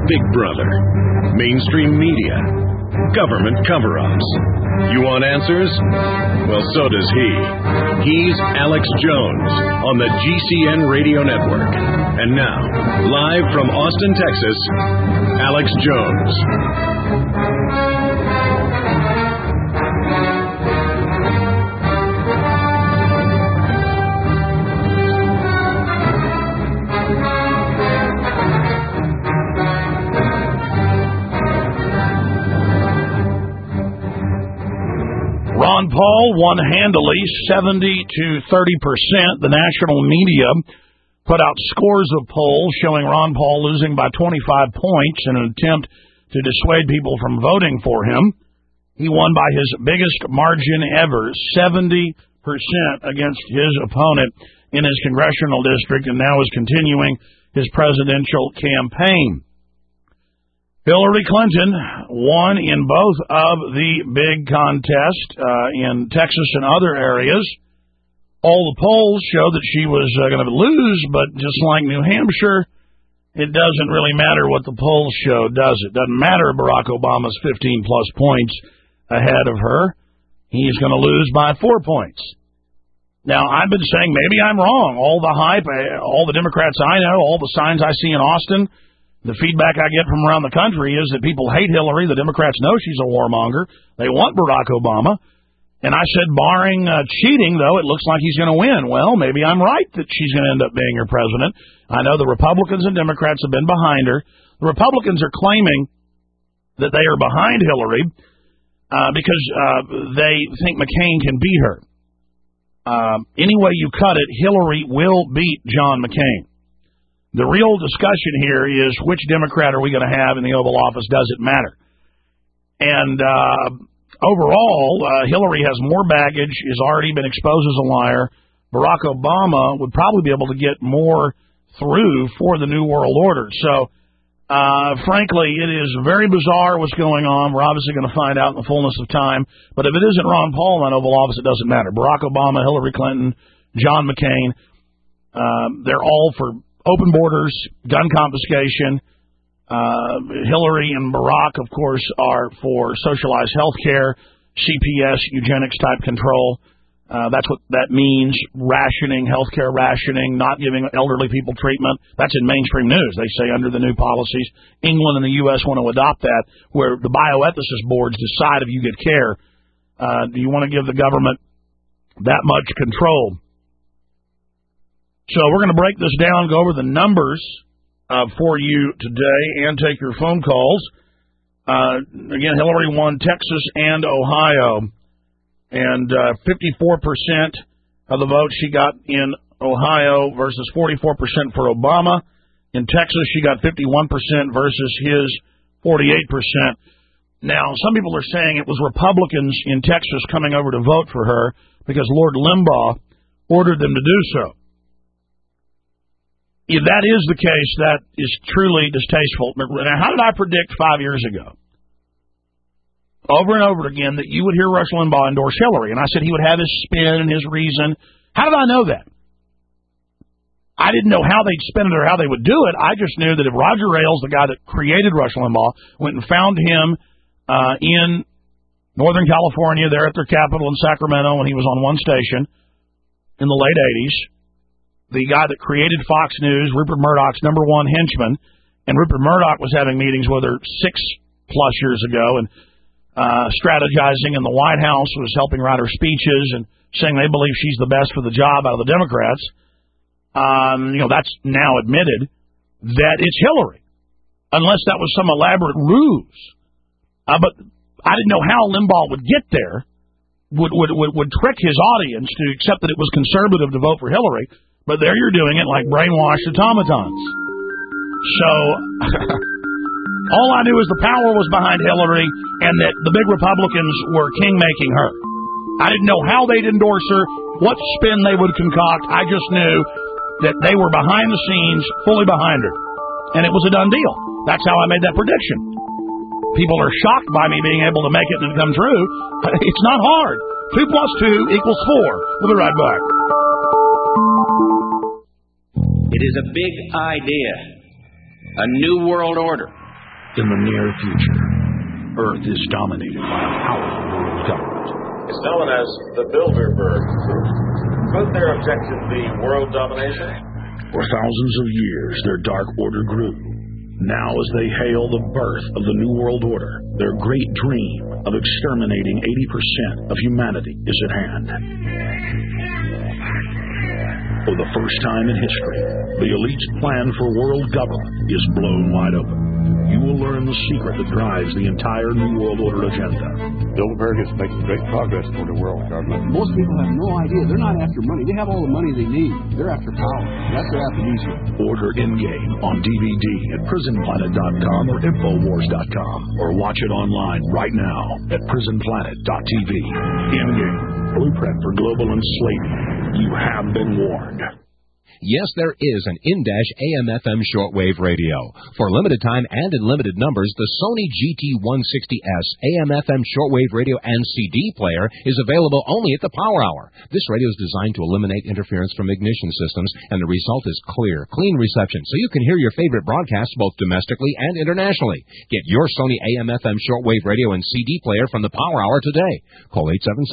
Big Brother, mainstream media, government cover-ups. You want answers? Well, so does he. He's Alex Jones on the GCN Radio Network. And now, live from Austin, Texas, Alex Jones. Ron Paul won handily, 70 to 30%. The national media put out scores of polls showing Ron Paul losing by 25 points in an attempt to dissuade people from voting for him. He won by his biggest margin ever, 70% against his opponent in his congressional district, and now is continuing his presidential campaign. Hillary Clinton won in both of the big contests in Texas and other areas. All the polls show that she was going to lose, but just like New Hampshire, it doesn't really matter what the polls show, does it? Doesn't matter Barack Obama's 15-plus points ahead of her. He's going to lose by 4 points. Now, I've been saying maybe I'm wrong. All the hype, all the Democrats I know, all the signs I see in Austin, the feedback I get from around the country is that people hate Hillary. The Democrats know she's a warmonger. They want Barack Obama. And I said, barring cheating, though, it looks like he's going to win. Well, maybe I'm right that she's going to end up being your president. I know the Republicans and Democrats have been behind her. The Republicans are claiming that they are behind Hillary because they think McCain can beat her. Any way you cut it, Hillary will beat John McCain. The real discussion here is which Democrat are we going to have in the Oval Office? Does it matter? And overall, Hillary has more baggage, has already been exposed as a liar. Barack Obama would probably be able to get more through for the New World Order. So, frankly, it is very bizarre what's going on. We're obviously going to find out in the fullness of time. But if it isn't Ron Paul in that Oval Office, it doesn't matter. Barack Obama, Hillary Clinton, John McCain, they're all for open borders, gun confiscation. Hillary and Barack, of course, are for socialized health care, CPS, eugenics-type control. That's what that means, rationing, health care rationing, not giving elderly people treatment. That's in mainstream news. They say under the new policies, England and the U.S. want to adopt that, where the bioethicist boards decide if you get care. Do you want to give the government that much control? So we're going to break this down, go over the numbers for you today, and take your phone calls. Again, Hillary won Texas and Ohio, and 54% of the votes she got in Ohio versus 44% for Obama. In Texas, she got 51% versus his 48%. Now, some people are saying it was Republicans in Texas coming over to vote for her because Lord Limbaugh ordered them to do so. If that is the case, that is truly distasteful. Now, how did I predict 5 years ago, over and over again, that you would hear Rush Limbaugh endorse Hillary? And I said he would have his spin and his reason. How did I know that? I didn't know how they'd spin it or how they would do it. I just knew that if Roger Ailes, the guy that created Rush Limbaugh, went and found him in Northern California, there at their capital in Sacramento when he was on one station in the late 80s, the guy that created Fox News, Rupert Murdoch's number one henchman, and Rupert Murdoch was having meetings with her 6+ years ago and strategizing in the White House, was helping write her speeches and saying they believe she's the best for the job out of the Democrats. That's now admitted that it's Hillary, unless that was some elaborate ruse. But I didn't know how Limbaugh would get there, would trick his audience to accept that it was conservative to vote for Hillary. But there you're doing it like brainwashed automatons. So, all I knew is the power was behind Hillary and that the big Republicans were king-making her. I didn't know how they'd endorse her, what spin they would concoct. I just knew that they were behind the scenes, fully behind her. And it was a done deal. That's how I made that prediction. People are shocked by me being able to make it and it come true. It's not hard. 2 + 2 = 4. We'll be right back. It is a big idea, a new world order. In the near future, Earth is dominated by a powerful world government. It's known as the Bilderberg Group. Could their objective be world domination? For thousands of years, their dark order grew. Now, as they hail the birth of the New World Order, their great dream of exterminating 80% of humanity is at hand. For the first time in history, the elite's plan for world government is blown wide open. You will learn the secret that drives the entire New World Order agenda. Bilderberg is making great progress toward a world government. Most people have no idea. They're not after money. They have all the money they need. They're after power. That's their aphrodisiac. Order In-Game on DVD at prisonplanet.com or Infowars.com, or watch it online right now at prisonplanet.tv. In-Game, blueprint for global enslavement. You have been warned. Yes, there is an in-dash AM/FM shortwave radio. For limited time and in limited numbers, the Sony GT160S AM/FM shortwave radio and CD player is available only at the Power Hour. This radio is designed to eliminate interference from ignition systems, and the result is clear, clean reception, so you can hear your favorite broadcasts both domestically and internationally. Get your Sony AM/FM shortwave radio and CD player from the Power Hour today. Call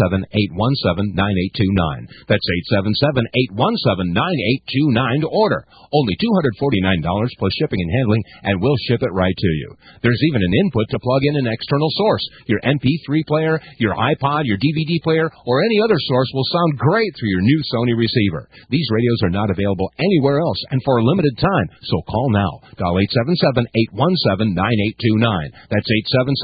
877-817-9829. That's 877-817-9829. To order. Only $249 plus shipping and handling, and we'll ship it right to you. There's even an input to plug in an external source. Your MP3 player, your iPod, your DVD player, or any other source will sound great through your new Sony receiver. These radios are not available anywhere else and for a limited time, so call now. Dial 877-817-9829. That's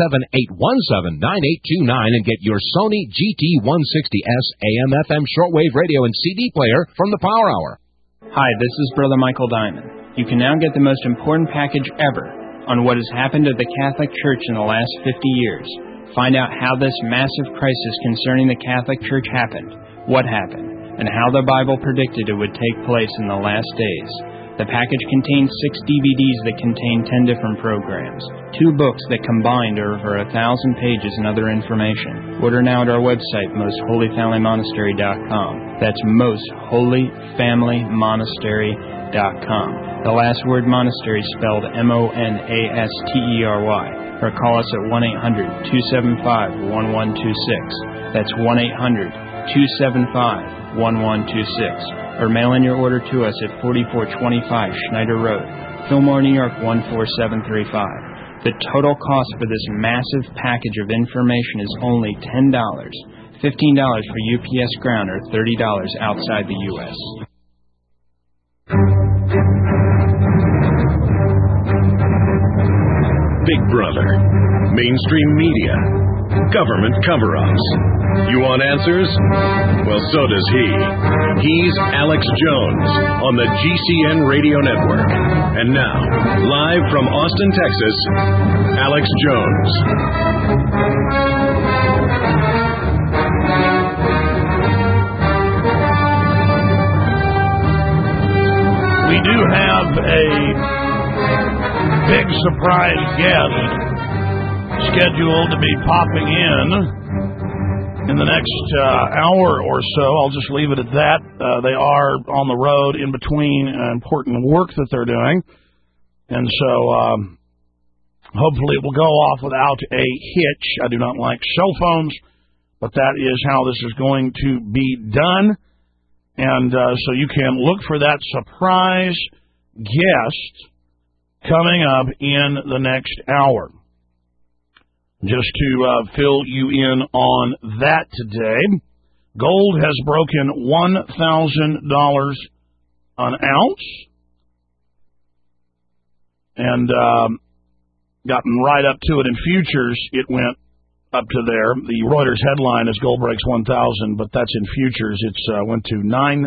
877-817-9829 and get your Sony GT160S AM/FM shortwave radio and CD player from the Power Hour. Hi, this is Brother Michael Diamond. You can now get the most important package ever on what has happened to the Catholic Church in the last 50 years. Find out how this massive crisis concerning the Catholic Church happened, what happened, and how the Bible predicted it would take place in the last days. The package contains 6 DVDs that contain 10 different programs, 2 books that combined are over 1,000 pages and other information. Order now at our website, mostholyfamilymonastery.com. That's mostholyfamilymonastery.com. The last word monastery spelled MONASTERY. Or call us at 1-800-275-1126. That's 1-800-275-1126. Or mail in your order to us at 4425 Schneider Road, Fillmore, New York 14735. The total cost for this massive package of information is only $10, $15 for UPS Ground, or $30 outside the U.S. Big Brother, mainstream media, government cover-ups. You want answers? Well, so does he. He's Alex Jones on the GCN Radio Network. And now, live from Austin, Texas, Alex Jones. We do have a big surprise guest scheduled to be popping in the next hour or so. I'll just leave it at that. They are on the road in between important work that they're doing. And so hopefully it will go off without a hitch. I do not like cell phones, but that is how this is going to be done. And so you can look for that surprise guest coming up in the next hour. Just to fill you in on that today, gold has broken $1,000 an ounce and gotten right up to it. In futures, it went up to there. The Reuters headline is gold breaks 1,000, but that's in futures. It's went to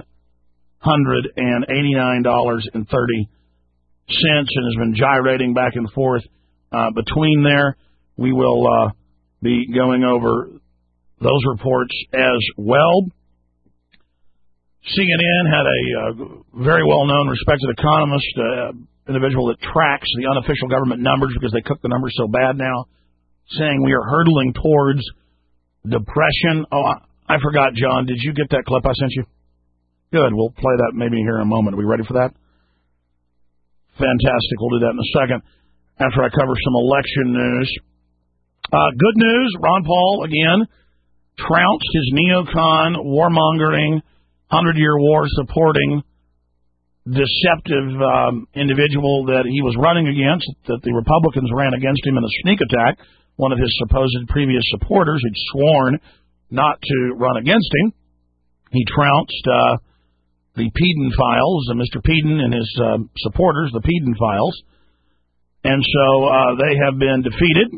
$989.30 and has been gyrating back and forth between there. We will be going over those reports as well. CNN had a very well-known, respected economist, individual that tracks the unofficial government numbers because they cook the numbers so bad now, saying we are hurtling towards depression. Oh, I forgot, John. Did you get that clip I sent you? Good. We'll play that maybe here in a moment. Are we ready for that? Fantastic. We'll do that in a second. after I cover some election news. Good news, Ron Paul, again, trounced his neocon, warmongering, 100-year war supporting, deceptive individual that he was running against, that the Republicans ran against him in a sneak attack, one of his supposed previous supporters who'd sworn not to run against him. He trounced the Peden files, Mr. Peden and his supporters, the Peden files. And so they have been defeated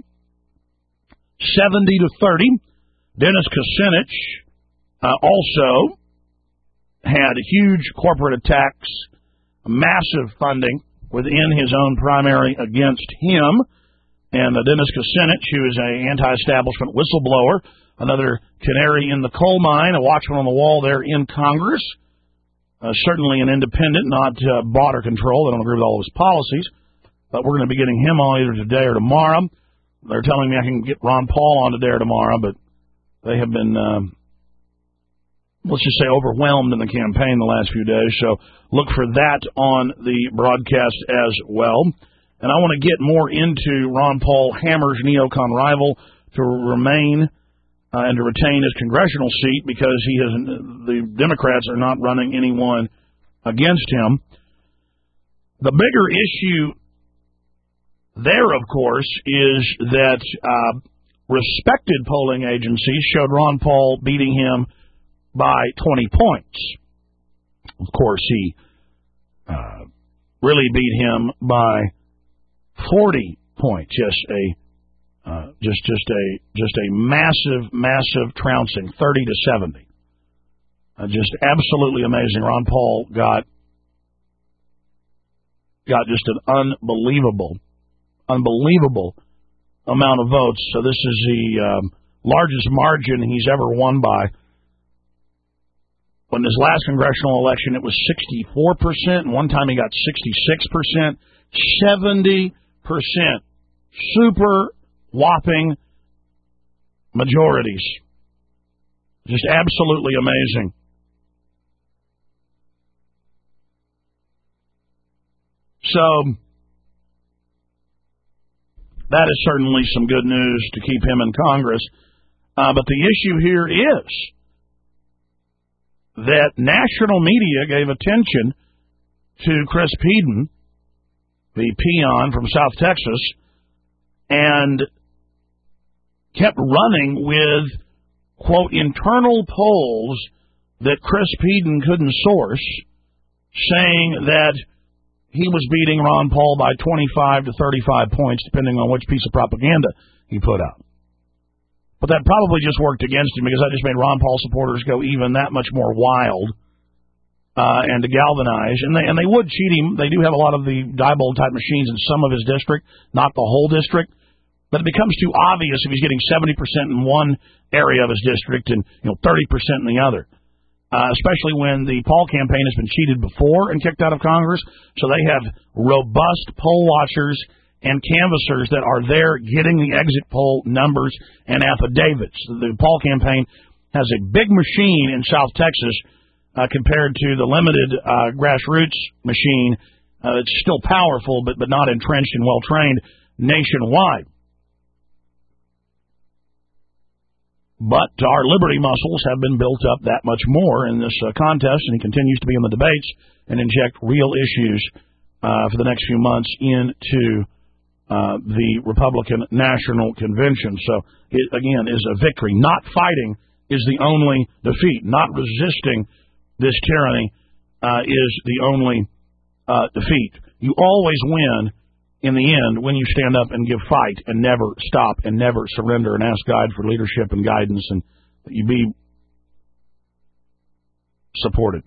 70-30. Dennis Kucinich also had huge corporate attacks, massive funding within his own primary against him. And Dennis Kucinich, who is an anti-establishment whistleblower, another canary in the coal mine, a watchman on the wall there in Congress, certainly an independent, not bought or controlled. I don't agree with all of his policies, but we're going to be getting him on either today or tomorrow. They're telling me I can get Ron Paul on today or tomorrow, but they have been, let's just say, overwhelmed in the campaign the last few days. So look for that on the broadcast as well. And I want to get more into Ron Paul hammers neocon rival to remain and to retain his congressional seat because the Democrats are not running anyone against him. The bigger issue there, of course, is that respected polling agencies showed Ron Paul beating him by 20 points. Of course, he really beat him by 40 points. Yes, just a massive trouncing, 30-70. Just absolutely amazing. Ron Paul got just an unbelievable amount of votes. So this is the largest margin he's ever won by. When his last congressional election, it was 64%, and one time he got 66%, 70%. Super whopping majorities. Just absolutely amazing. So that is certainly some good news to keep him in Congress. But the issue here is that national media gave attention to Chris Peden, the peon from South Texas, and kept running with, quote, internal polls that Chris Peden couldn't source, saying that he was beating Ron Paul by 25 to 35 points, depending on which piece of propaganda he put out. But that probably just worked against him because that just made Ron Paul supporters go even that much more wild and to galvanize. And they would cheat him. They do have a lot of the Diebold-type machines in some of his district, not the whole district. But it becomes too obvious if he's getting 70% in one area of his district and 30% in the other. Especially when the Paul campaign has been cheated before and kicked out of Congress. So they have robust poll watchers and canvassers that are there getting the exit poll numbers and affidavits. The Paul campaign has a big machine in South Texas compared to the limited grassroots machine. It's still powerful, but not entrenched and well-trained nationwide. But our liberty muscles have been built up that much more in this contest, and he continues to be in the debates and inject real issues for the next few months into the Republican National Convention. So it, again, is a victory. Not fighting is the only defeat. Not resisting this tyranny is the only defeat. You always win in the end when you stand up and give fight and never stop and never surrender and ask God for leadership and guidance and that you be supported.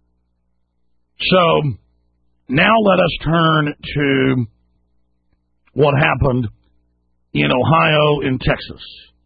So now let us turn to what happened in Ohio and Texas.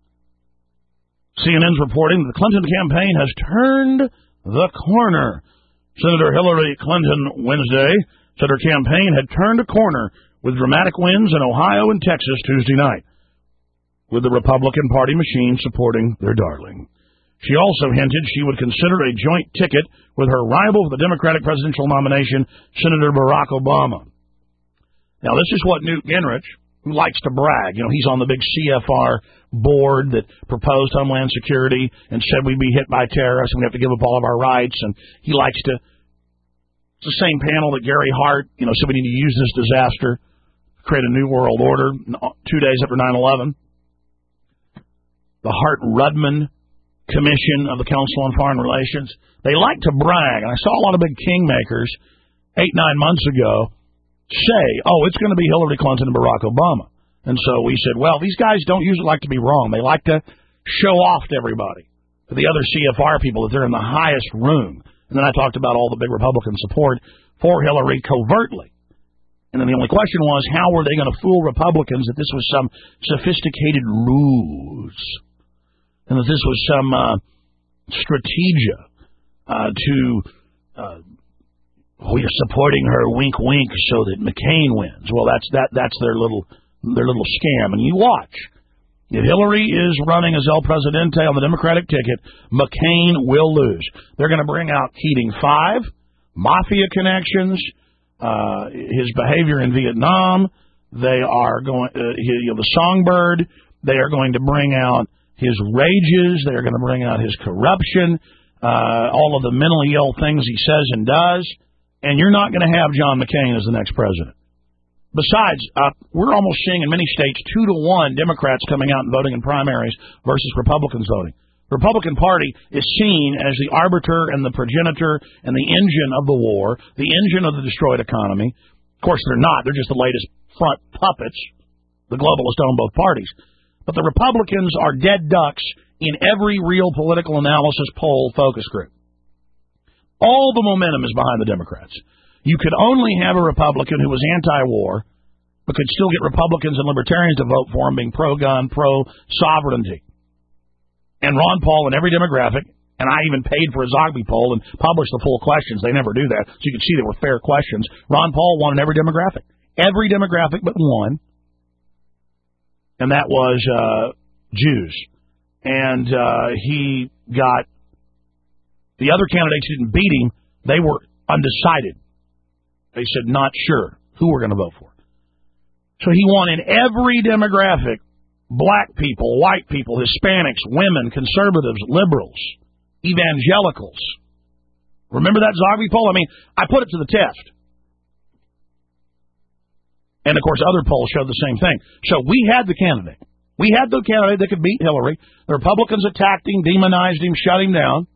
CNN's reporting that the Clinton campaign has turned the corner. Senator Hillary Clinton Wednesday said her campaign had turned a corner with dramatic wins in Ohio and Texas Tuesday night, with the Republican Party machine supporting their darling. She also hinted she would consider a joint ticket with her rival for the Democratic presidential nomination, Senator Barack Obama. Now, this is what Newt Gingrich, who likes to brag, he's on the big CFR board that proposed Homeland Security and said we'd be hit by terrorists and we have to give up all of our rights, and he likes to. It's the same panel that Gary Hart, said we need to use this disaster to create a new world order 2 days after 9/11. The Hart-Rudman Commission of the Council on Foreign Relations, they like to brag, and I saw a lot of big kingmakers 8-9 months ago say, it's going to be Hillary Clinton and Barack Obama. And so we said, well, these guys don't usually like to be wrong. They like to show off to everybody, to the other CFR people, that they're in the highest room. And then I talked about all the big Republican support for Hillary covertly. And then the only question was, how were they going to fool Republicans that this was some sophisticated ruse and that this was some strategia we are supporting her, wink, wink, so that McCain wins. Well, that's their little scam. And you watch. If Hillary is running as El Presidente on the Democratic ticket, McCain will lose. They're going to bring out Keating 5, mafia connections, his behavior in Vietnam. They are going, the Songbird. They are going to bring out his rages. They are going to bring out his corruption, all of the mentally ill things he says and does. And you're not going to have John McCain as the next president. Besides, we're almost seeing in many states 2-to-1 Democrats coming out and voting in primaries versus Republicans voting. The Republican Party is seen as the arbiter and the progenitor and the engine of the war, the engine of the destroyed economy. Of course, they're not. They're just the latest front puppets. The globalists own both parties. But the Republicans are dead ducks in every real political analysis poll focus group. All the momentum is behind the Democrats. You could only have a Republican who was anti-war, but could still get Republicans and Libertarians to vote for him, being pro-gun, pro-sovereignty. And Ron Paul in every demographic, and I even paid for a Zogby poll and published the full questions. They never do that, so you can see they were fair questions. Ron Paul won in every demographic. Every demographic but one, and that was Jews. And he got... The other candidates didn't beat him. They were undecided. They said, not sure who we're going to vote for. So he won in every demographic: black people, white people, Hispanics, women, conservatives, liberals, evangelicals. Remember that Zogby poll? I mean, I put it to the test. And, of course, other polls showed the same thing. So we had the candidate. We had the candidate that could beat Hillary. The Republicans attacked him, demonized him, shut him down.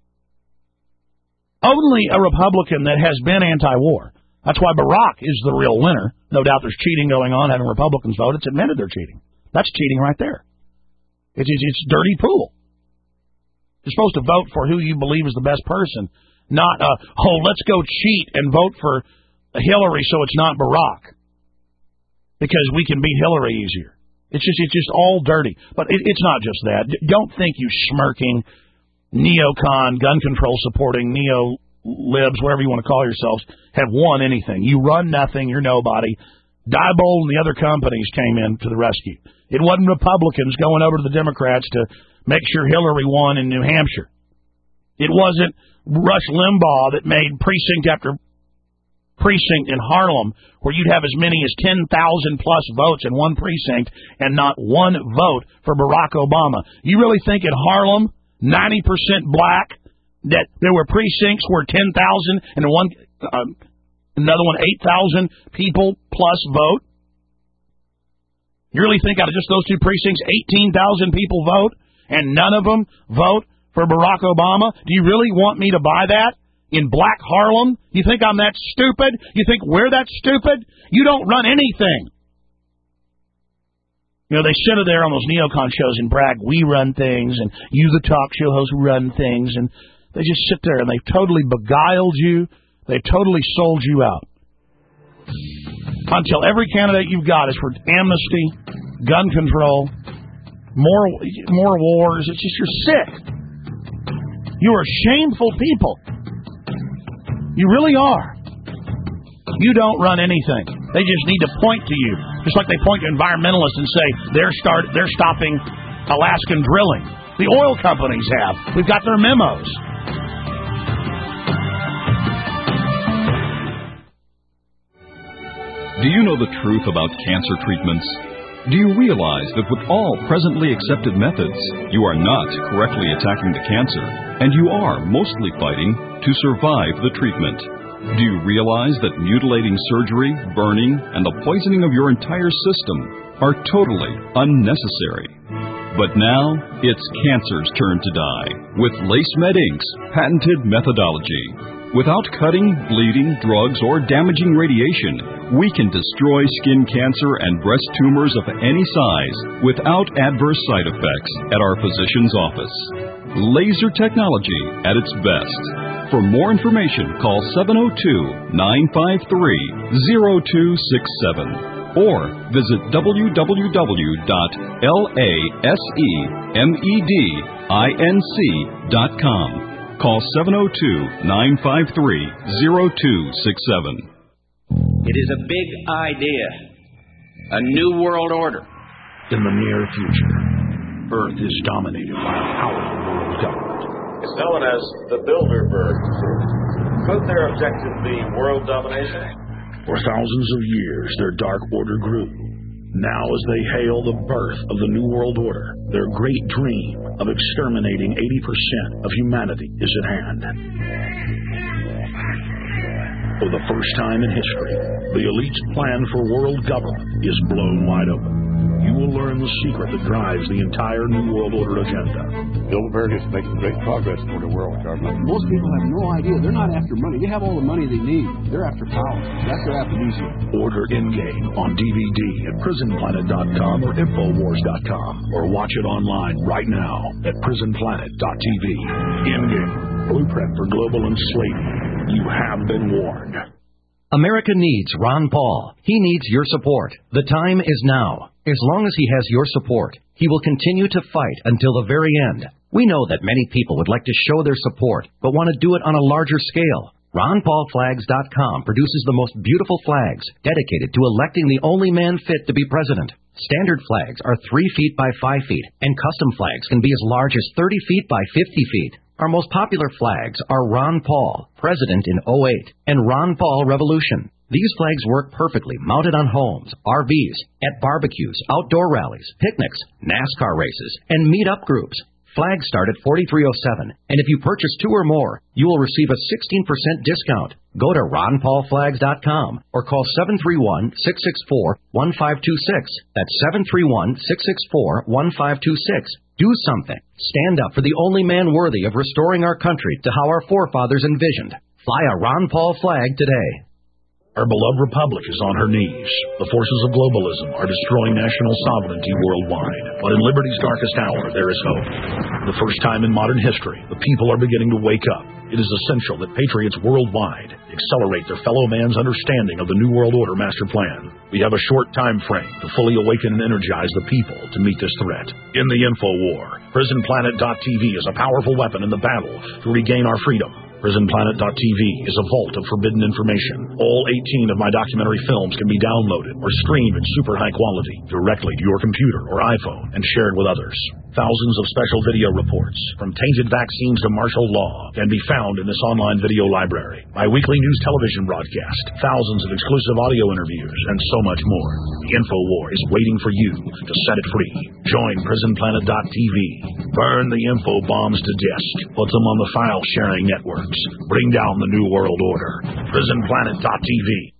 Only a Republican that has been anti-war. That's why Barack is the real winner. No doubt there's cheating going on, having Republicans vote. It's admitted they're cheating. That's cheating right there. It's dirty pool. You're supposed to vote for who you believe is the best person, not, let's go cheat and vote for Hillary so it's not Barack, because we can beat Hillary easier. It's just all dirty. But it's not just that. Don't think you smirking neocon, gun control supporting, neo-libs, whatever you want to call yourselves, have won anything. You run nothing, you're nobody. Diebold and the other companies came in to the rescue. It wasn't Republicans going over to the Democrats to make sure Hillary won in New Hampshire. It wasn't Rush Limbaugh that made precinct after precinct in Harlem where you'd have as many as 10,000 plus votes in one precinct and not one vote for Barack Obama. You really think in Harlem, 90% black, that there were precincts where 10,000 and another one 8,000 people plus vote? You really think out of just those two precincts, 18,000 people vote and none of them vote for Barack Obama? Do you really want me to buy that in black Harlem? You think I'm that stupid? You think we're that stupid? You don't run anything. They sit there on those neocon shows and brag, we run things, and you, the talk show hosts, run things, and they just sit there and they've totally beguiled you. They've totally sold you out. Until every candidate you've got is for amnesty, gun control, more wars. It's just, you're sick. You are shameful people. You really are. You don't run anything. They just need to point to you. Just like they point to environmentalists and say they're stopping Alaskan drilling. The oil companies have. We've got their memos. Do you know the truth about cancer treatments? Do you realize that with all presently accepted methods, you are not correctly attacking the cancer, and you are mostly fighting to survive the treatment? Do you realize that mutilating surgery, burning, and the poisoning of your entire system are totally unnecessary? But now, it's cancer's turn to die with LaceMed Inc.'s patented methodology. Without cutting, bleeding, drugs, or damaging radiation, we can destroy skin cancer and breast tumors of any size without adverse side effects at our physician's office. Laser technology at its best. For more information, call 702-953-0267 or visit www.lasemedinc.com. Call 702-953-0267. It is a big idea. A new world order. In the near future, Earth is dominated by a powerful world government. It's known as the Bilderberg Group. Could their objective be world domination? For thousands of years, their dark order grew. Now, as they hail the birth of the New World Order, their great dream of exterminating 80% of humanity is at hand. For the first time in history, the elite's plan for world government is blown wide open. You will learn the secret that drives the entire New World Order agenda. Bilderberg is making great progress toward a world government. Most people have no idea. They're not after money. They have all the money they need. They're after power. That's their aphrodisiac. Order In-Game on DVD at prisonplanet.com or Infowars.com, or watch it online right now at prisonplanet.tv. In-Game, blueprint for global enslavement. You have been warned. America needs Ron Paul. He needs your support. The time is now. As long as he has your support, he will continue to fight until the very end. We know that many people would like to show their support, but want to do it on a larger scale. RonPaulFlags.com produces the most beautiful flags dedicated to electing the only man fit to be president. Standard flags are 3 feet by 5 feet, and custom flags can be as large as 30 feet by 50 feet. Our most popular flags are Ron Paul, President in 08, and Ron Paul Revolution. These flags work perfectly mounted on homes, RVs, at barbecues, outdoor rallies, picnics, NASCAR races, and meet-up groups. Flags start at $43.07, and if you purchase 2 or more, you will receive a 16% discount. Go to RonPaulFlags.com or call 731-664-1526. That's 731-664-1526. Do something. Stand up for the only man worthy of restoring our country to how our forefathers envisioned. Fly a Ron Paul flag today. Our beloved republic is on her knees. The forces of globalism are destroying national sovereignty worldwide. But in liberty's darkest hour, there is hope. For the first time in modern history, the people are beginning to wake up. It is essential that patriots worldwide accelerate their fellow man's understanding of the New World Order master plan. We have a short time frame to fully awaken and energize the people to meet this threat. In the info war, PrisonPlanet.tv is a powerful weapon in the battle to regain our freedom. PrisonPlanet.tv is a vault of forbidden information. All 18 of my documentary films can be downloaded or streamed in super high quality directly to your computer or iPhone and shared with others. Thousands of special video reports, from tainted vaccines to martial law, can be found in this online video library. My weekly news television broadcast, thousands of exclusive audio interviews, and so much more. The InfoWar is waiting for you to set it free. Join PrisonPlanet.tv. Burn the info bombs to disk. Put them on the file-sharing networks. Bring down the New World Order. PrisonPlanet.tv.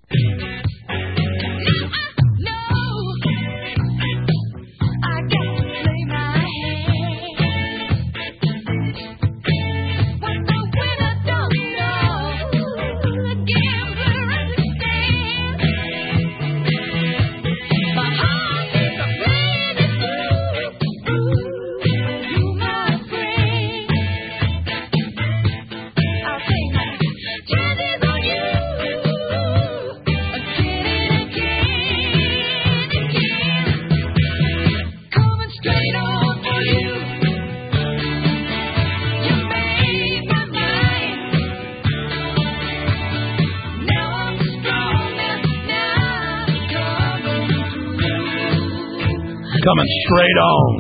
Coming straight on.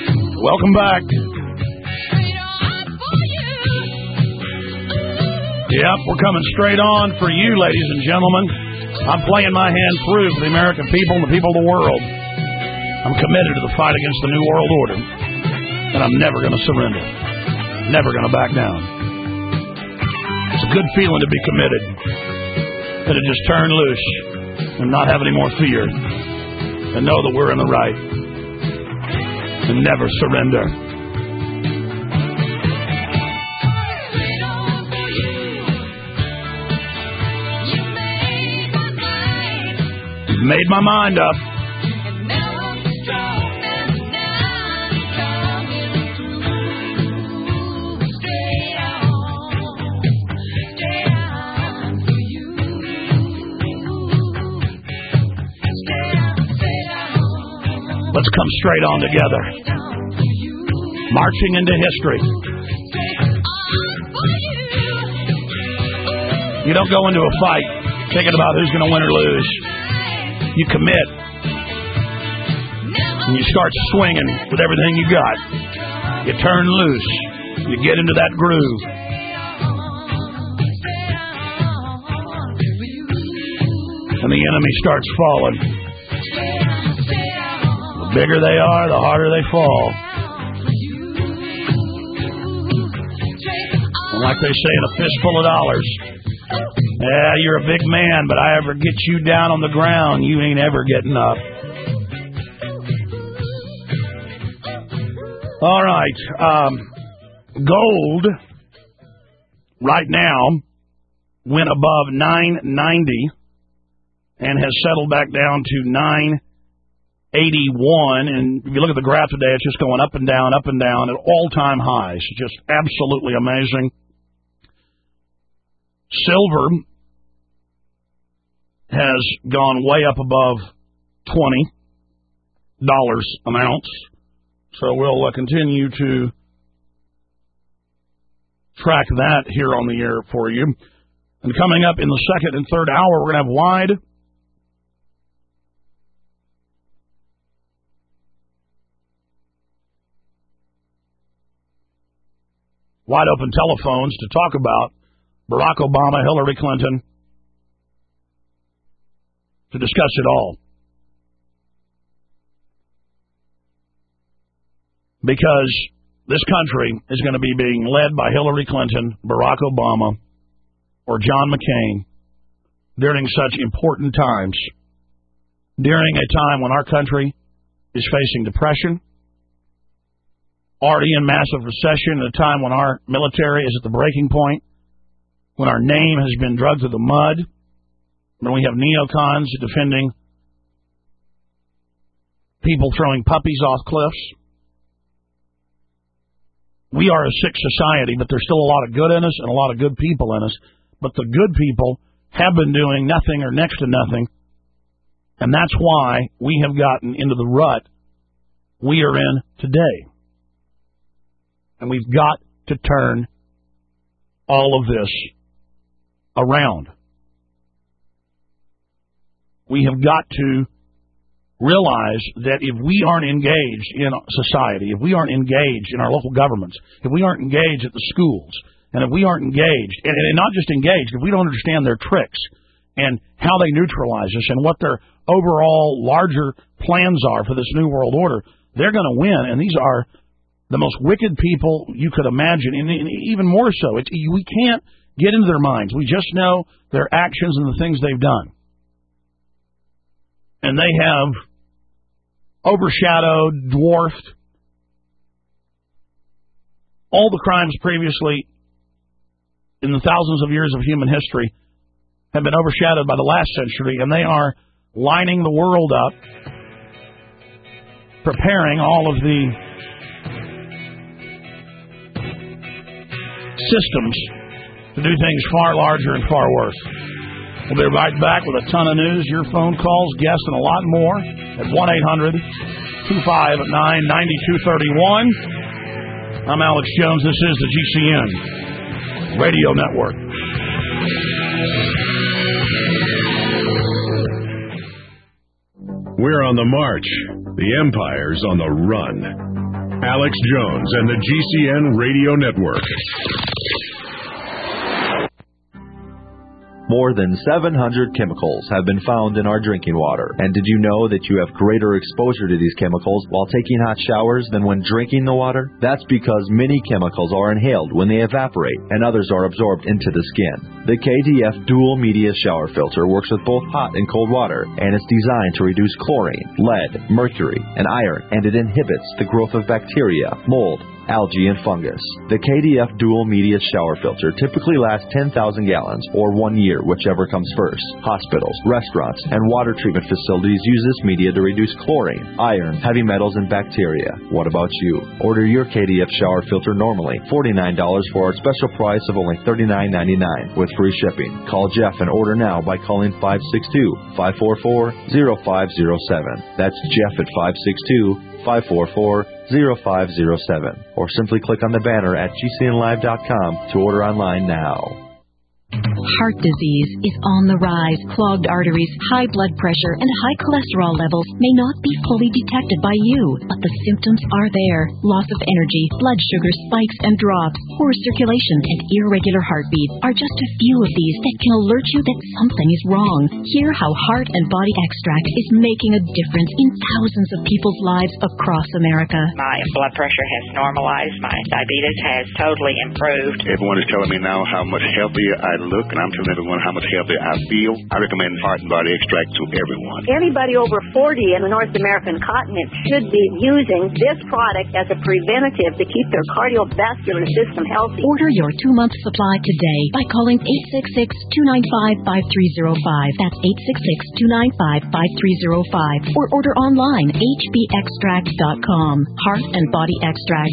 Welcome back. Yep, we're coming straight on for you, ladies and gentlemen. I'm playing my hand through for the American people and the people of the world. I'm committed to the fight against the New World Order, and I'm never going to surrender. Never going to back down. It's a good feeling to be committed, and to just turn loose and not have any more fear, and know that we're in the right, and never surrender. Made my mind up. Let's come straight on together. Marching into history. You don't go into a fight thinking about who's going to win or lose. You commit. And you start swinging with everything you got. You turn loose. You get into that groove. And the enemy starts falling. The bigger they are, the harder they fall. And like they say in A Fistful of Dollars, yeah, you're a big man, but I ever get you down on the ground, you ain't ever getting up. All right. Gold right now went above 990 and has settled back down to 981. And if you look at the graph today, it's just going up and down at all-time highs. Just absolutely amazing. Silver has gone way up above $20 an ounce. So we'll continue to track that here on the air for you. And coming up in the second and third hour, we're going to have wide open telephones to talk about Barack Obama, Hillary Clinton, to discuss it all. Because this country is going to be being led by Hillary Clinton, Barack Obama, or John McCain during such important times. During a time when our country is facing depression, already in massive recession, at a time when our military is at the breaking point, when our name has been dragged through the mud, when we have neocons defending people throwing puppies off cliffs. We are a sick society, but there's still a lot of good in us and a lot of good people in us. But the good people have been doing nothing or next to nothing, and that's why we have gotten into the rut we are in today. And we've got to turn all of this around. We have got to realize that if we aren't engaged in society, if we aren't engaged in our local governments, if we aren't engaged at the schools, and if we aren't engaged, and not just engaged, if we don't understand their tricks and how they neutralize us and what their overall larger plans are for this New World Order, they're going to win. And these are the most wicked people you could imagine, and even more so. We can't get into their minds. We just know their actions and the things they've done. And they have overshadowed, dwarfed all the crimes previously in the thousands of years of human history have been overshadowed by the last century, and they are lining the world up, preparing all of the systems to do things far larger and far worse. We'll be right back with a ton of news, your phone calls, guests, and a lot more at 1-800-259-9231. I'm Alex Jones. This is the GCN Radio Network. We're on the march. The empire's on the run. Alex Jones and the GCN Radio Network. More than 700 chemicals have been found in our drinking water. And did you know that you have greater exposure to these chemicals while taking hot showers than when drinking the water? That's because many chemicals are inhaled when they evaporate, and others are absorbed into the skin. The KDF Dual Media Shower Filter works with both hot and cold water, and it's designed to reduce chlorine, lead, mercury, and iron, and it inhibits the growth of bacteria, mold, algae, and fungus. The KDF Dual Media Shower Filter typically lasts 10,000 gallons or 1 year, whichever comes first. Hospitals, restaurants, and water treatment facilities use this media to reduce chlorine, iron, heavy metals, and bacteria. What about you? Order your KDF shower filter normally $49 for our special price of only $39.99 with free shipping. Call Jeff and order now by calling 562-544-0507. That's Jeff at 562-544-0507. Or simply click on the banner at GCNlive.com to order online now. Heart disease is on the rise. Clogged arteries, high blood pressure, and high cholesterol levels may not be fully detected by you, but the symptoms are there. Loss of energy, blood sugar spikes and drops, poor circulation, and irregular heartbeat are just a few of these that can alert you that something is wrong. Hear how Heart and Body Extract is making a difference in thousands of people's lives across America. My blood pressure has normalized. My diabetes has totally improved. Everyone is telling me now how much healthier I look, and I'm telling everyone how much healthier I feel. I recommend Heart and Body Extract to everyone. Anybody over 40 in the North American continent should be using this product as a preventative to keep their cardiovascular system healthy. Order your 2-month supply today by calling 866-295-5305. That's 866-295-5305. Or order online, hbextract.com. Heart and Body Extract,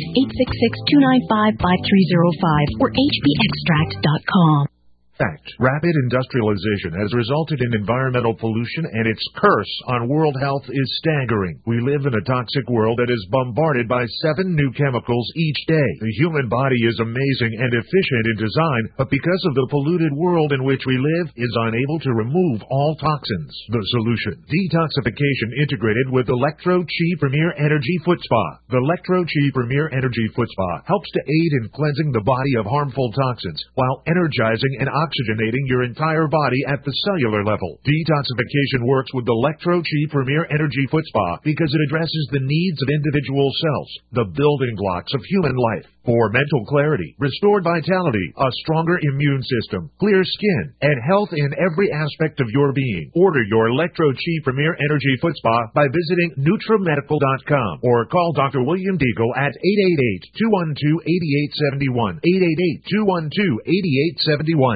866-295-5305 or hbextract.com. Fact. Rapid industrialization has resulted in environmental pollution, and its curse on world health is staggering. We live in a toxic world that is bombarded by 7 new chemicals each day. The human body is amazing and efficient in design, but because of the polluted world in which we live, is unable to remove all toxins. The solution: detoxification integrated with Electro-Chi Premier Energy Foot Spa. The Electro-Chi Premier Energy Foot Spa helps to aid in cleansing the body of harmful toxins while energizing and oxygenating your entire body at the cellular level. Detoxification works with the Electro-Chi Premier Energy Foot Spa because it addresses the needs of individual cells, the building blocks of human life. For mental clarity, restored vitality, a stronger immune system, clear skin, and health in every aspect of your being. Order your Electro-Chi Premier Energy Foot Spa by visiting NutriMedical.com or call Dr. William Deagle at 888-212-8871. 888-212-8871.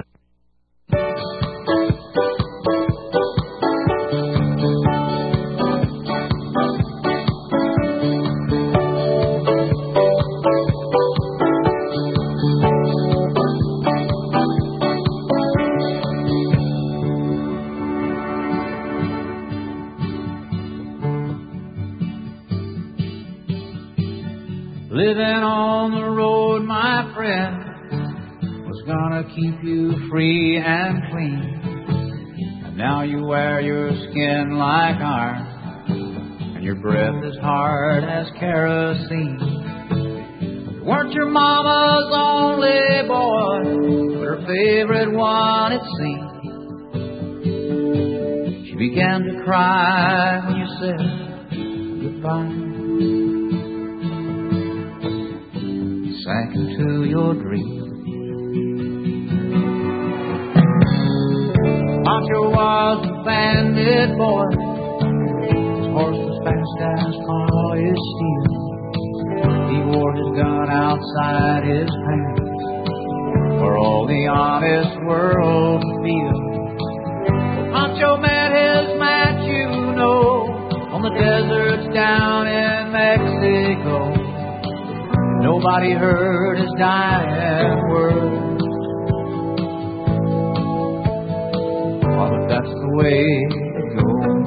Living on the road, my friend, was gonna keep you free and clean. And now you wear your skin like iron, and your breath is hard as kerosene. You weren't your mama's only boy, but her favorite one, it seemed. She began to cry when you said goodbye. Sank into your dream. Pancho was a bandit boy. His horse was fast as polished steel. He wore his gun outside his pants for all the honest world to feel. Pancho met his match, you know, on the deserts down in Mexico. Nobody heard his dying words. Oh, but that's the way it goes.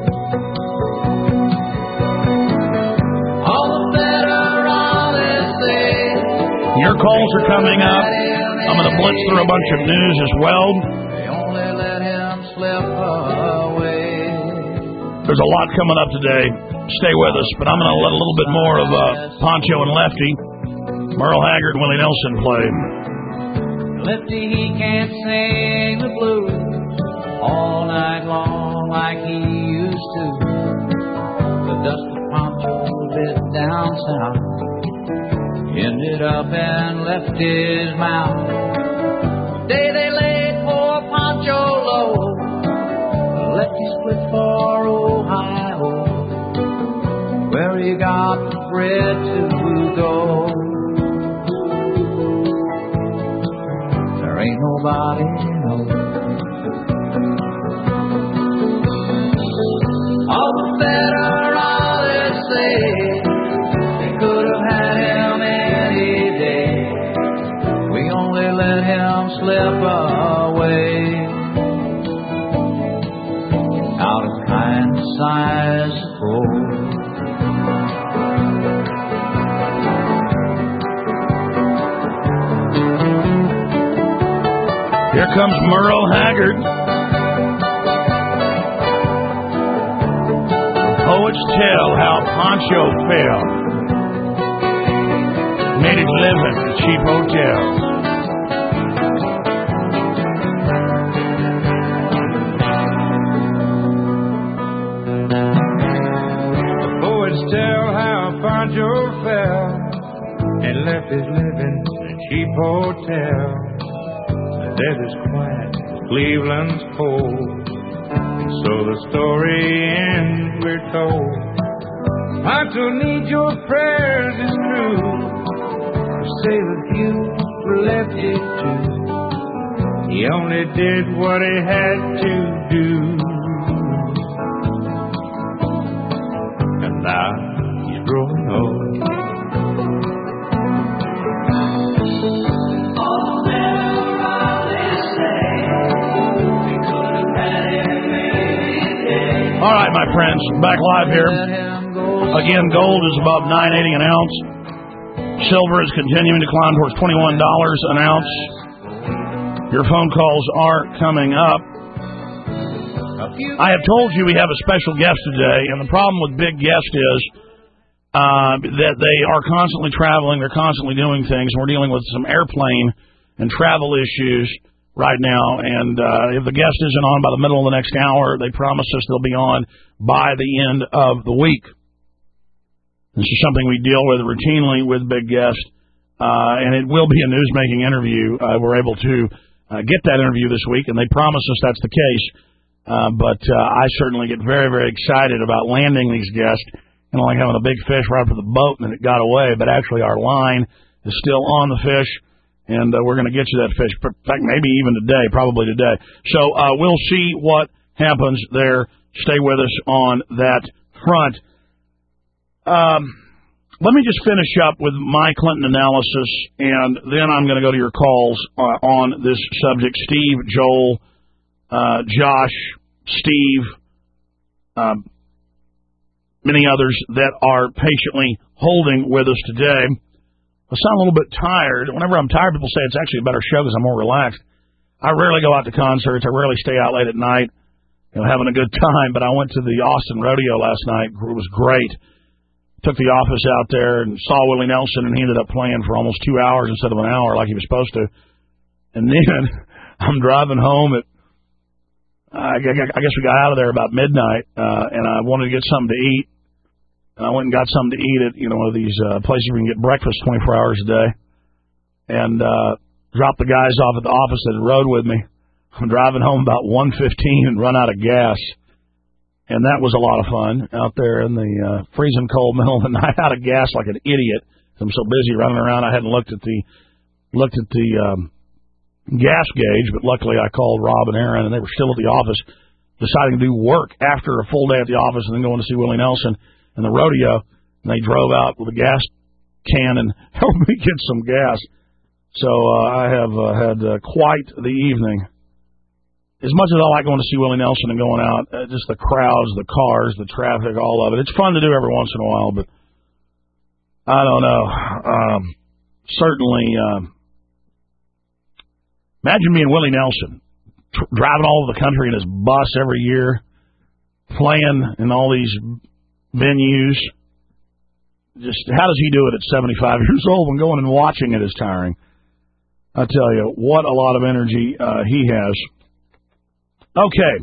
All the veterans say. Your calls are coming up. I'm going to blitz through a bunch of news as well. They only let him slip away. There's a lot coming up today. Stay with us, but I'm going to let a little bit more of Poncho and Lefty, Merle Haggard, Willie Nelson play. Lefty, he can't sing the blues all night long like he used to. The dusty Pancho bit down south ended up and left his mouth. The day they laid poor Pancho low, Lefty split for Ohio, where he got the bread to go. There ain't nobody knows. All the veterans say they could have had him any day. We only let him slip away. Out of kindness, I suppose. Here comes Merle Haggard. Poets tell how Pancho fell. Made his living at cheap hotels. The poets tell how Pancho fell and left his living in a cheap hotel. The desert's quiet, Cleveland's cold, and so the story ends, we're told. Pancho needs your prayers, it's true, to save a few for Lefty too. He only did what he had to do, and now he's growing old. All right, my friends, back live here. Again, gold is above $9.80 an ounce. Silver is continuing to climb towards $21 an ounce. Your phone calls are coming up. I have told you we have a special guest today, and the problem with big guests is that they are constantly traveling, they're constantly doing things, and we're dealing with some airplane and travel issues right now, and if the guest isn't on by the middle of the next hour, they promise us they'll be on by the end of the week. This is something we deal with routinely with big guests, and it will be a news-making interview. We're able to get that interview this week, and they promise us that's the case, but I certainly get very, very excited about landing these guests, and like having a big fish right for the boat, and then it got away, but actually our line is still on the fish, and we're going to get you that fish. In fact, maybe even today, probably today. So we'll see what happens there. Stay with us on that front. Let me just finish up with my Clinton analysis, and then I'm going to go to your calls on this subject. Steve, Joel, Josh, Steve, many others that are patiently holding with us today. I sound a little bit tired. Whenever I'm tired, people say it's actually a better show because I'm more relaxed. I rarely go out to concerts. I rarely stay out late at night, having a good time. But I went to the Austin Rodeo last night. It was great. Took the office out there and saw Willie Nelson, and he ended up playing for almost 2 hours instead of an hour like he was supposed to. And then I'm driving home at, I guess we got out of there about midnight, and I wanted to get something to eat. And I went and got something to eat at, one of these places where you can get breakfast 24 hours a day. And dropped the guys off at the office that rode with me. I'm driving home about 1:15 and run out of gas. And that was a lot of fun out there in the freezing cold middle of the night, out of gas like an idiot. I'm so busy running around, I hadn't looked at the gas gauge. But luckily, I called Rob and Aaron, and they were still at the office, deciding to do work after a full day at the office, and then going to see Willie Nelson and the rodeo. And they drove out with a gas can and helped me get some gas. So I have had quite the evening. As much as I like going to see Willie Nelson and going out, just the crowds, the cars, the traffic, all of it. It's fun to do every once in a while, but I don't know. Certainly, imagine being Willie Nelson, driving all over the country in his bus every year, playing in all these venues. Just how does he do it at 75 years old when going and watching it is tiring? I tell you, what a lot of energy he has. Okay.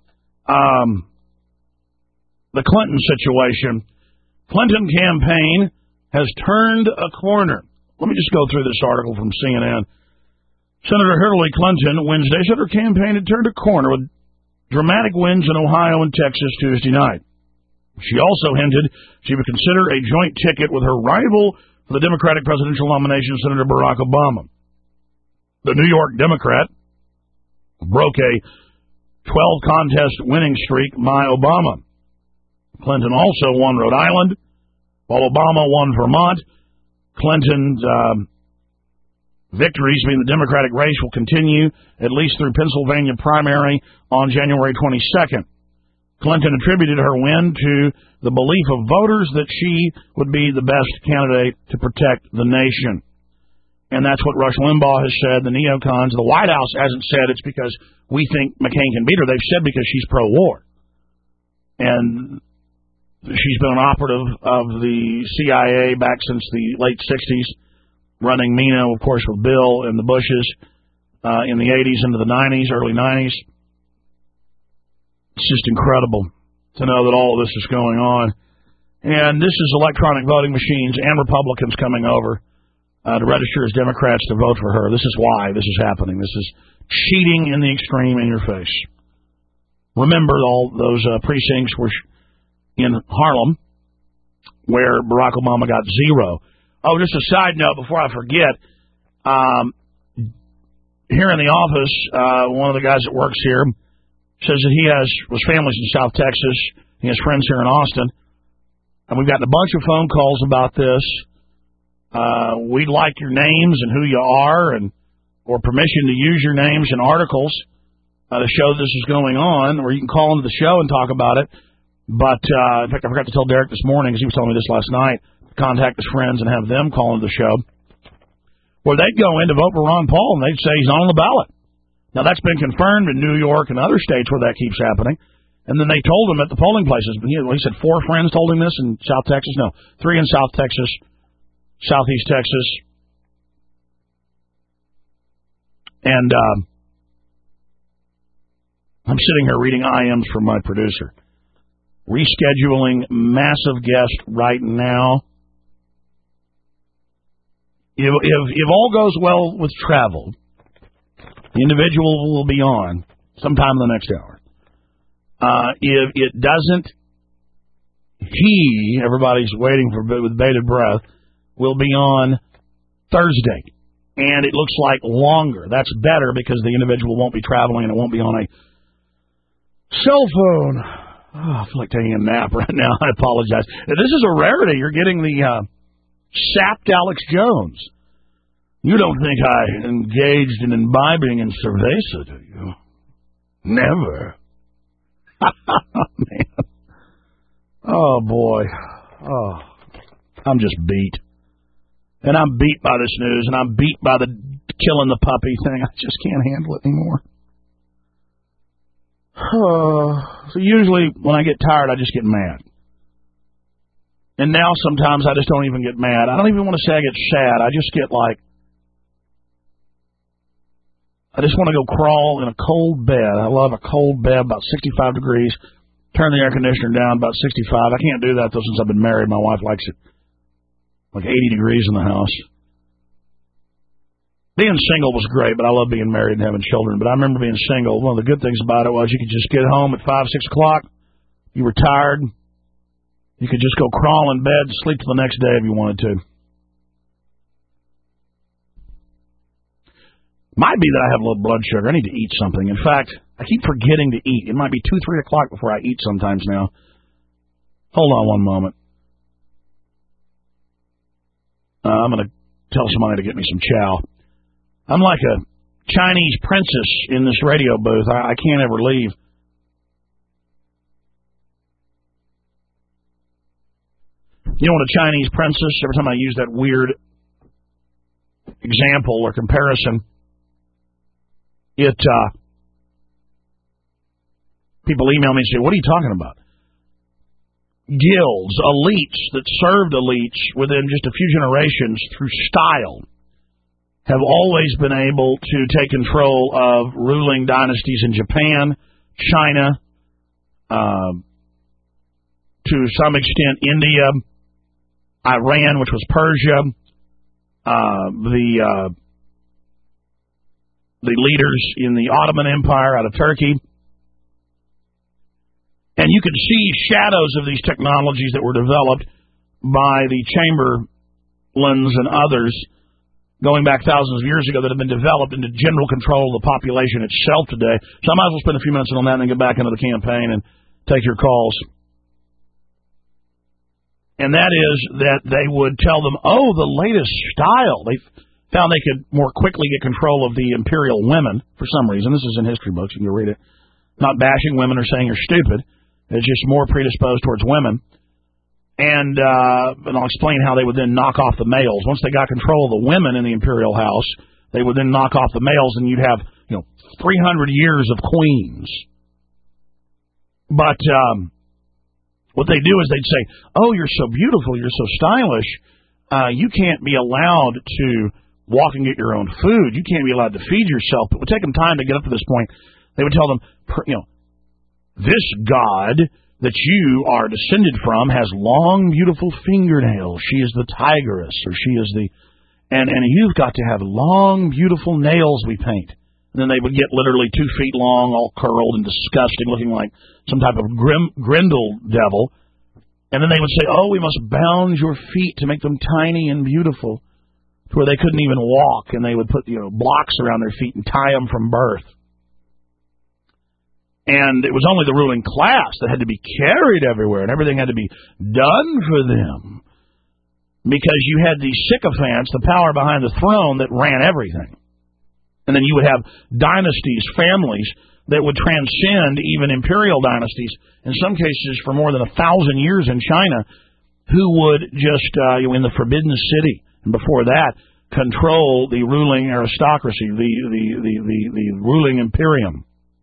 The Clinton situation. Clinton campaign has turned a corner. Let me just go through this article from CNN. Senator Hillary Clinton Wednesday said her campaign had turned a corner with dramatic wins in Ohio and Texas Tuesday night. She also hinted she would consider a joint ticket with her rival for the Democratic presidential nomination, Senator Barack Obama. The New York Democrat broke a 12-contest winning streak by Obama. Clinton also won Rhode Island, while Obama won Vermont. Clinton's victories in the Democratic race will continue at least through Pennsylvania primary on January 22nd. Clinton attributed her win to the belief of voters that she would be the best candidate to protect the nation. And that's what Rush Limbaugh has said, the neocons. The White House hasn't said it's because we think McCain can beat her. They've said because she's pro-war. And she's been an operative of the CIA back since the late 60s, running MENA, of course, with Bill and the Bushes in the 80s into the 90s, early 90s. It's just incredible to know that all of this is going on. And this is electronic voting machines and Republicans coming over to register as Democrats to vote for her. This is why this is happening. This is cheating in the extreme in your face. Remember, all those precincts were in Harlem, where Barack Obama got 0. Oh, just a side note before I forget. Here in the office, one of the guys that works here says that he was families in South Texas. He has friends here in Austin. And we've gotten a bunch of phone calls about this. We'd like your names and who you are, or permission to use your names in articles to show this is going on, or you can call into the show and talk about it. But, in fact, I forgot to tell Derek this morning, because he was telling me this last night, to contact his friends and have them call into the show, where they'd go in to vote for Ron Paul, and they'd say he's not on the ballot. Now, that's been confirmed in New York and other states where that keeps happening. And then they told him at the polling places. He said 4 friends told him this in South Texas. No, 3 in South Texas, Southeast Texas. And I'm sitting here reading IMs from my producer. Rescheduling massive guest right now. If all goes well with travel, the individual will be on sometime in the next hour. If it doesn't, everybody's waiting for with bated breath, will be on Thursday. And it looks like longer. That's better because the individual won't be traveling and it won't be on a cell phone. Oh, I feel like taking a nap right now. I apologize. This is a rarity. You're getting the sapped Alex Jones. You don't think I engaged in imbibing in cerveza, do you? Never. Man. Oh, boy. Oh, I'm just beat. And I'm beat by this news, and I'm beat by the killing the puppy thing. I just can't handle it anymore. So usually when I get tired, I just get mad. And now sometimes I just don't even get mad. I don't even want to say I get sad. I just get like, I just want to go crawl in a cold bed. I love a cold bed, about 65 degrees. Turn the air conditioner down, about 65. I can't do that, though, since I've been married. My wife likes it. Like 80 degrees in the house. Being single was great, but I love being married and having children. But I remember being single. One of the good things about it was you could just get home at 5, 6 o'clock. You were tired. You could just go crawl in bed, sleep till the next day if you wanted to. Might be that I have low blood sugar. I need to eat something. In fact, I keep forgetting to eat. It might be 2, 3 o'clock before I eat sometimes now. Hold on one moment. I'm going to tell somebody to get me some chow. I'm like a Chinese princess in this radio booth. I can't ever leave. You know what a Chinese princess, every time I use that weird example or comparison, people email me and say, what are you talking about? Guilds, elites that served elites within just a few generations through style have always been able to take control of ruling dynasties in Japan, China, to some extent India, Iran, which was Persia, the leaders in the Ottoman Empire out of Turkey. And you could see shadows of these technologies that were developed by the Chamberlains and others going back thousands of years ago that have been developed into general control of the population itself today. So I might as well spend a few minutes on that and then get back into the campaign and take your calls. And that is that they would tell them, oh, the latest style. They found they could more quickly get control of the imperial women for some reason. This is in history books. You can read it. Not bashing women or saying you're stupid. It's just more predisposed towards women. And I'll explain how they would then knock off the males. Once they got control of the women in the imperial house, they would then knock off the males, and you'd have 300 years of queens. But what they do is they'd say, oh, you're so beautiful, you're so stylish, you can't be allowed to walk and get your own food. You can't be allowed to feed yourself. But it would take them time to get up to this point. They would tell them, this god that you are descended from has long, beautiful fingernails. She is the tigress, or she is the... And you've got to have long, beautiful nails we paint. And then they would get literally 2 feet long, all curled and disgusting, looking like some type of Grendel devil. And then they would say, oh, we must bound your feet to make them tiny and beautiful, to where they couldn't even walk. And they would put blocks around their feet and tie them from birth. And it was only the ruling class that had to be carried everywhere, and everything had to be done for them. Because you had these sycophants, the power behind the throne, that ran everything. And then you would have dynasties, families, that would transcend even imperial dynasties, in some cases for more than 1,000 years in China, who would just, in the Forbidden City, and before that, control the ruling aristocracy, the ruling imperium.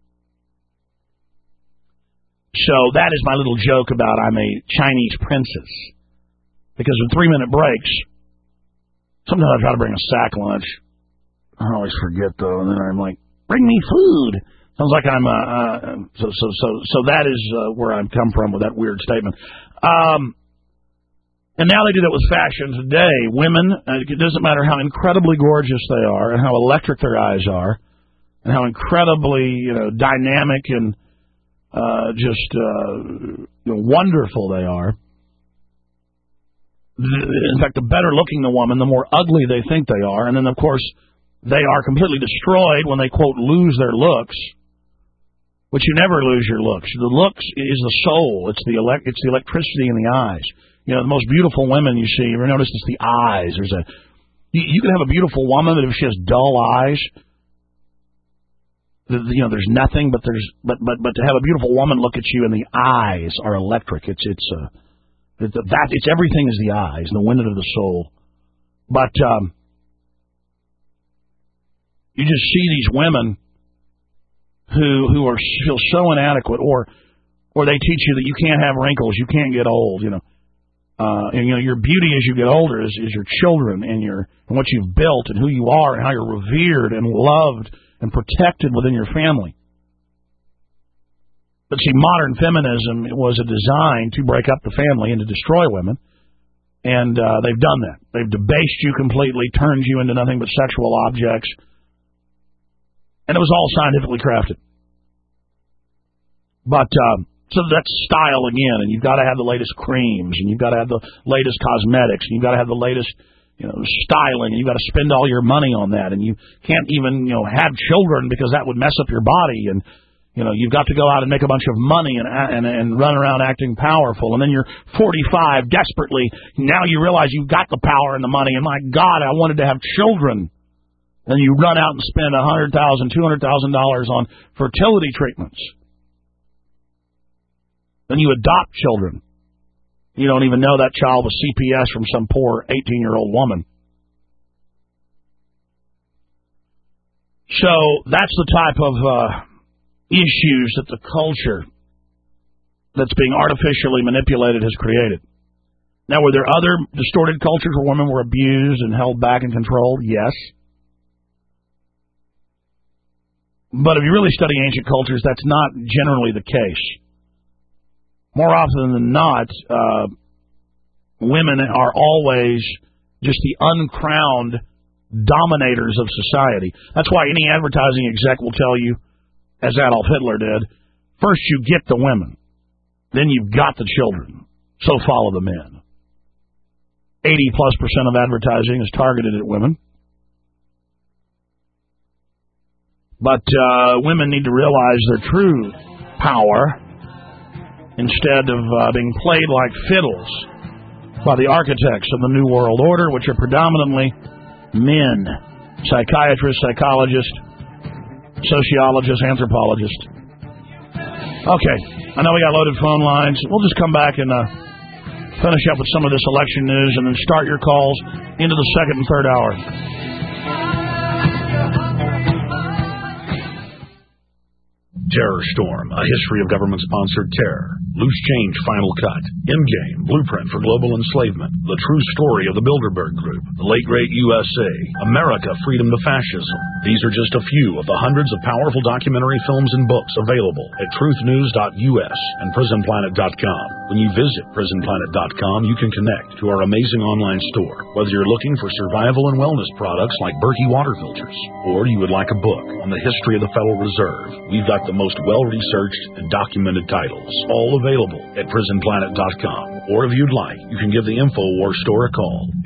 So that is my little joke about I'm a Chinese princess. Because in 3-minute breaks, sometimes I try to bring a sack lunch. I always forget, though, and then I'm like, bring me food. Sounds like I'm, so that is where I've come from with that weird statement. And now they do that with fashion today. Women, it doesn't matter how incredibly gorgeous they are and how electric their eyes are and how incredibly, dynamic and wonderful they are. In fact, the better looking the woman, the more ugly they think they are. And then, of course, they are completely destroyed when they, quote, lose their looks. But you never lose your looks. The looks is the soul. It's the electricity in the eyes. The most beautiful women you see, you ever notice it's the eyes. You can have a beautiful woman, but if she has dull eyes, there's nothing, but to have a beautiful woman look at you and the eyes are electric. It's everything is the eyes, the window of the soul. But you just see these women who feel so inadequate, or they teach you that you can't have wrinkles, you can't get old. And your beauty as you get older is your children and what you've built and who you are and how you're revered and loved and protected within your family. But see, modern feminism was a design to break up the family and to destroy women. And they've done that. They've debased you completely, turned you into nothing but sexual objects. And it was all scientifically crafted. But, so that's style again. And you've got to have the latest creams. And you've got to have the latest cosmetics. And you've got to have the latest, styling. And you've got to spend all your money on that. And you can't even, have children because that would mess up your body. And, you've got to go out and make a bunch of money and run around acting powerful. And then you're 45 desperately. Now you realize you've got the power and the money. And my God, I wanted to have children. And you run out and spend $100,000, $200,000 on fertility treatments. Then you adopt children. You don't even know that child was CPS from some poor 18-year-old woman. So that's the type of issues that the culture that's being artificially manipulated has created. Now, were there other distorted cultures where women were abused and held back and controlled? Yes. But if you really study ancient cultures, that's not generally the case. More often than not, women are always just the uncrowned dominators of society. That's why any advertising exec will tell you, as Adolf Hitler did, first you get the women, then you've got the children, so follow the men. 80+% of advertising is targeted at women. But women need to realize their true power instead of being played like fiddles by the architects of the New World Order, which are predominantly men, psychiatrists, psychologists, sociologists, anthropologists. Okay, I know we got loaded phone lines. We'll just come back and finish up with some of this election news and then start your calls into the second and third hour. Terror Storm, A History of Government-Sponsored Terror. Loose Change Final Cut. Endgame, Blueprint for Global Enslavement. The True Story of the Bilderberg Group. The Late Great USA. America, Freedom to Fascism. These are just a few of the hundreds of powerful documentary films and books available at truthnews.us and prisonplanet.com. When you visit prisonplanet.com, you can connect to our amazing online store. Whether you're looking for survival and wellness products like Berkey water filters, or you would like a book on the history of the Federal Reserve, we've got the most well-researched and documented titles, all available at prisonplanet.com. Or if you'd like, you can give the InfoWars store a call at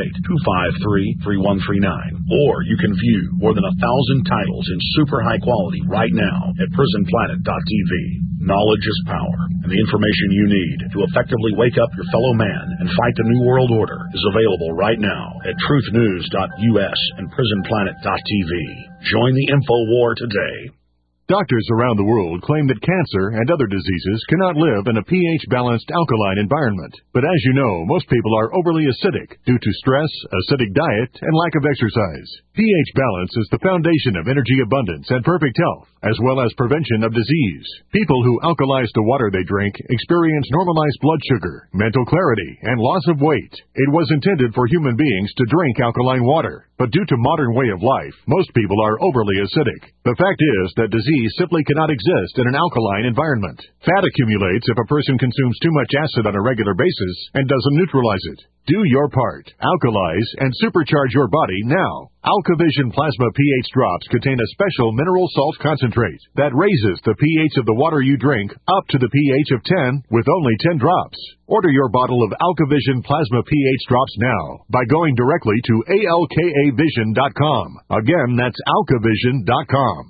888-253-3139. Or you can view more than 1,000 titles in super high quality right now at prisonplanet.tv. Knowledge is power, and the information you need to effectively wake up your fellow man and fight the New World Order is available right now at truthnews.us and prisonplanet.tv. Join the InfoWar today. Doctors around the world claim that cancer and other diseases cannot live in a pH-balanced alkaline environment. But as you know, most people are overly acidic due to stress, acidic diet, and lack of exercise. pH balance is the foundation of energy abundance and perfect health, as well as prevention of disease. People who alkalize the water they drink experience normalized blood sugar, mental clarity, and loss of weight. It was intended for human beings to drink alkaline water, but due to modern way of life, most people are overly acidic. The fact is that disease simply cannot exist in an alkaline environment. Fat accumulates if a person consumes too much acid on a regular basis and doesn't neutralize it. Do your part. Alkalize and supercharge your body now. AlkaVision Plasma pH drops contain a special mineral salt concentrate that raises the pH of the water you drink up to the pH of 10 with only 10 drops. Order your bottle of AlkaVision Plasma pH drops now by going directly to alkavision.com. Again, that's alkavision.com.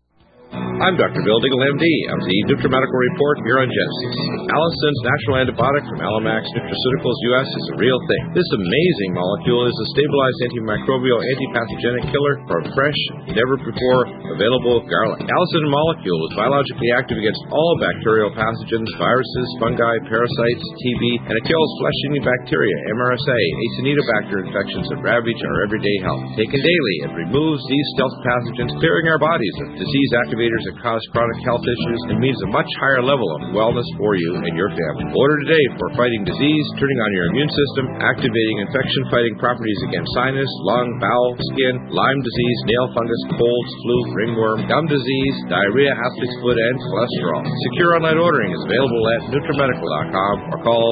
I'm Dr. Bill Diggle, MD, of the NutriMedical Report here on Genesis. Allison's natural antibiotic from Alamax Nutraceuticals US is a real thing. This amazing molecule is a stabilized antimicrobial, antipathogenic killer for a fresh, never-before available garlic. Allison molecule is biologically active against all bacterial pathogens, viruses, fungi, parasites, TB, and it kills flesh-eating bacteria, MRSA, Acinetobacter infections that ravage our everyday health. Taken daily, it removes these stealth pathogens, clearing our bodies of disease activators that cause chronic health issues and means a much higher level of wellness for you and your family. Order today for fighting disease, turning on your immune system, activating infection-fighting properties against sinus, lung, bowel, skin, Lyme disease, nail fungus, colds, flu, ringworm, gum disease, diarrhea, athlete's foot, and cholesterol. Secure online ordering is available at NutriMedical.com or call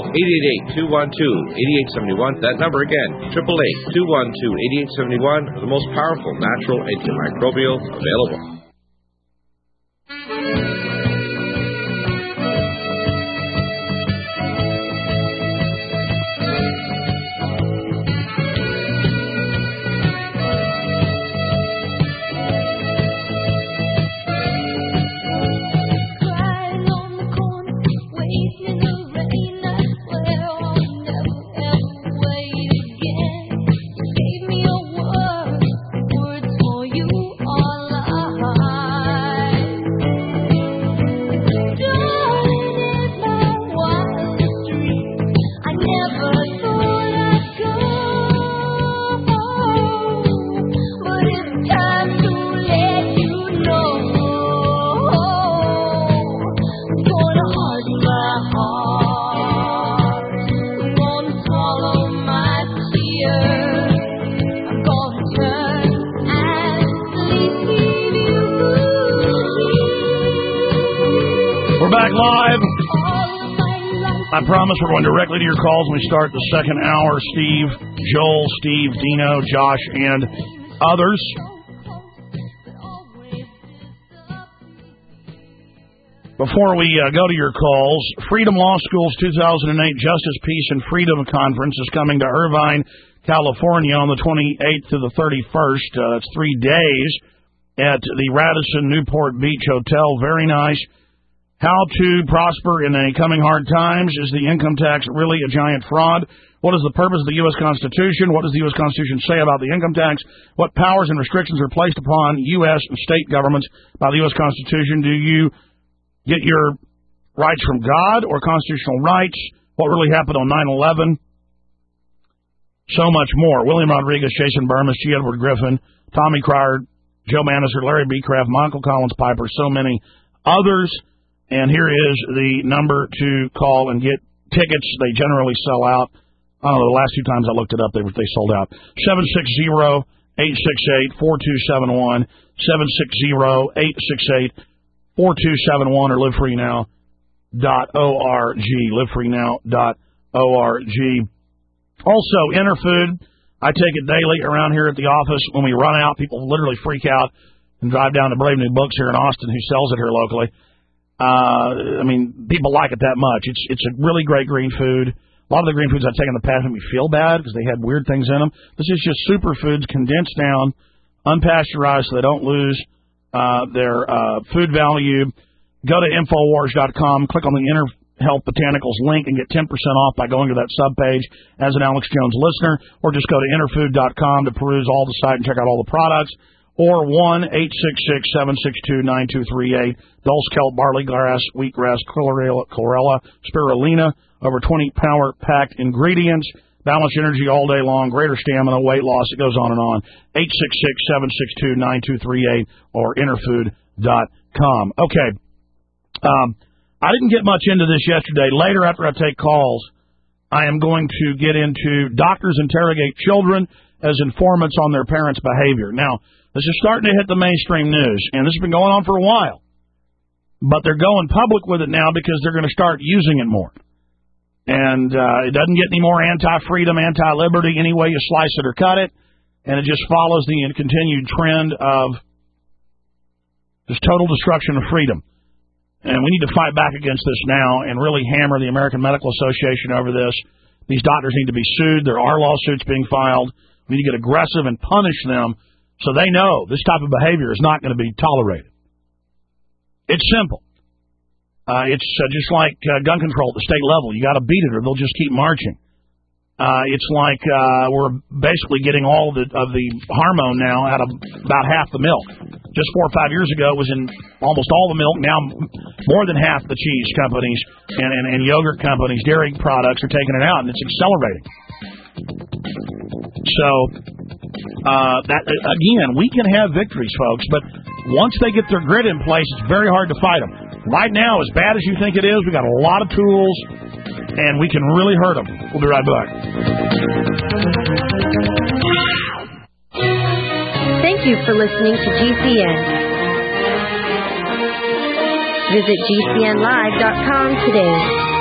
888-212-8871. That number again, 888-212-8871, the most powerful natural antimicrobial available. back live. I promise we're going directly to your calls when we start the second hour. Steve, Joel, Steve, Dino, Josh, and others. Before we go to your calls, Freedom Law School's 2008 Justice, Peace, and Freedom Conference is coming to Irvine, California on the 28th to the 31st. That's 3 days at the Radisson Newport Beach Hotel. Very nice. How to prosper in the coming hard times. Is the income tax really a giant fraud? What is the purpose of the U.S. Constitution? What does the U.S. Constitution say about the income tax? What powers and restrictions are placed upon U.S. and state governments by the U.S. Constitution? Do you get your rights from God or constitutional rights? What really happened on 9/11? So much more. William Rodriguez, Jason Burmis, G. Edward Griffin, Tommy Cryer, Joe Maniser, Larry B. Kraft, Michael Collins Piper, so many others. And here is the number to call and get tickets. They generally sell out. I don't know, the last 2 times I looked it up, they sold out. 760-868-4271, 760-868-4271, or livefreenow.org, livefreenow.org. Also, Interfood, I take it daily around here at the office. When we run out, people literally freak out and drive down to Brave New Books here in Austin, who sells it here locally. People like it that much. It's a really great green food. A lot of the green foods I've taken in the past made me feel bad because they had weird things in them. This is just superfoods condensed down, unpasteurized, so they don't lose their food value. Go to Infowars.com, click on the Inner Health Botanicals link, and get 10% off by going to that subpage as an Alex Jones listener, or just go to Interfood.com to peruse all the site and check out all the products. Or 1-866-762-9238. Dulse kelp, barley grass, wheatgrass, chlorella, spirulina. Over 20 power-packed ingredients. Balanced energy all day long. Greater stamina, weight loss. It goes on and on. 866-762-9238 or interfood.com. Okay. I didn't get much into this yesterday. Later, after I take calls, I am going to get into doctors interrogate children as informants on their parents' behavior. Now, this is starting to hit the mainstream news, and this has been going on for a while. But they're going public with it now because they're going to start using it more. And it doesn't get any more anti-freedom, anti-liberty any way you slice it or cut it. And it just follows the continued trend of just total destruction of freedom. And we need to fight back against this now and really hammer the American Medical Association over this. These doctors need to be sued. There are lawsuits being filed. We need to get aggressive and punish them so they know this type of behavior is not going to be tolerated. It's simple. It's just like gun control at the state level. You got to beat it or they'll just keep marching. It's like we're basically getting all of the hormone now out of about half the milk. Just 4 or 5 years ago, it was in almost all the milk. Now, more than half the cheese companies and yogurt companies, dairy products are taking it out, and it's accelerating. So, that again, we can have victories, folks, but once they get their grit in place, it's very hard to fight them. Right now, as bad as you think it is, we got a lot of tools, and we can really hurt them. We'll be right back. Thank you for listening to GCN. Visit GCNlive.com today.